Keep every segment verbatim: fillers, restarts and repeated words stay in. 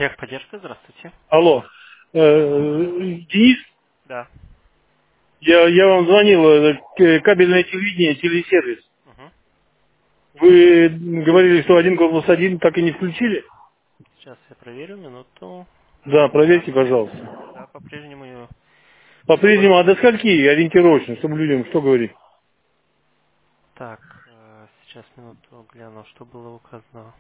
Техподдержка, здравствуйте. Алло. Э, Денис, Да. я, я вам звонил, э, к- кабельное телевидение, телесервис. Угу. Вы говорили, что один корпус один так и не включили? Сейчас я проверю минуту. Да, Да, проверьте, пожалуйста. да, по-прежнему ее все По-прежнему, а работает. до скольки ориентировочно, чтобы людям что говорить? Так, э, сейчас минуту гляну, что было указано.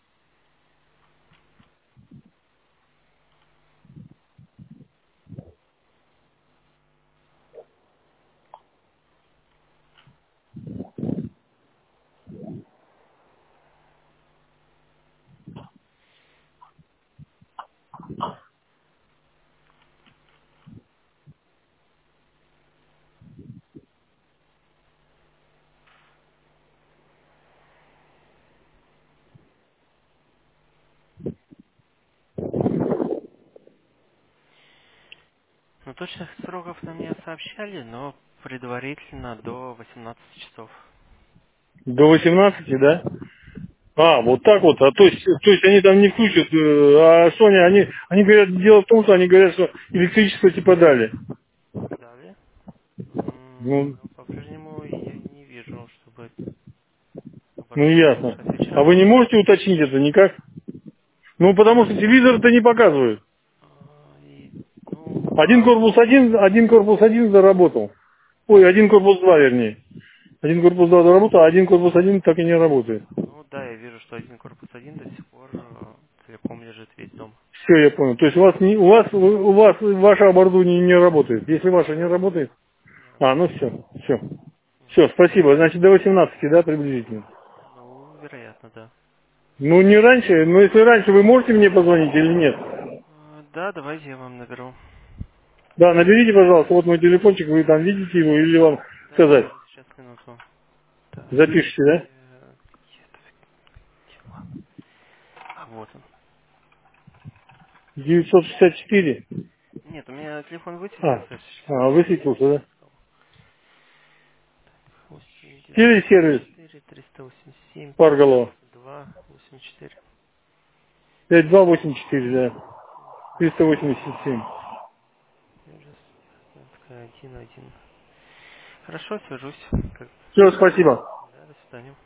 Ну, точных сроков нам не сообщали, но предварительно до восемнадцати часов. До восемнадцати, да? Мгм. А, вот так вот. А то есть, то есть они там не включат, э, а Sony, они, они говорят, дело в том, что они говорят, что электричество типа дали. Далее. М, Ну, Ну, по-прежнему я не вижу, чтобы об ну этом ясно. наши А вы отвечали. не можете уточнить это никак? Ну, потому что телевизор это не показывает. А, и, ну, Один по... корпус один, один корпус один заработал. Ой, один корпус два, вернее. Один корпус два заработал, а один корпус один так и не работает. Ну да, я вижу, что один корпус один до сих пор э, целиком лежит весь дом. Все, я понял. То есть у вас не, у вас, у вас ваше оборудование не работает. Если ваше не работает, Да. а, ну все, все. Все, спасибо. Значит, до восемнадцати, да, приблизительно. Ну, вероятно, да. Ну, не раньше, но если раньше, вы можете мне позвонить или нет? Э, Да, давайте я вам наберу. Да, наберите, пожалуйста, вот мой телефончик, вы там видите его, или вам Да, сказать. да, сейчас минуту. Так, Запишите, да? где, где это дела? А, вот он. девятьсот шестьдесят четыре. Нет, у меня телефон А, высветился, сейчас а высветился, да? искал. восемь девятьсот шестьдесят Телесервис четыре триста восемьдесят семь Парголова. пятьдесят два восемьдесят четыре. пять два восемь четыре, да. триста восемьдесят семь. один один. Хорошо, свяжусь. Как- Все, спасибо. Да, до свидания.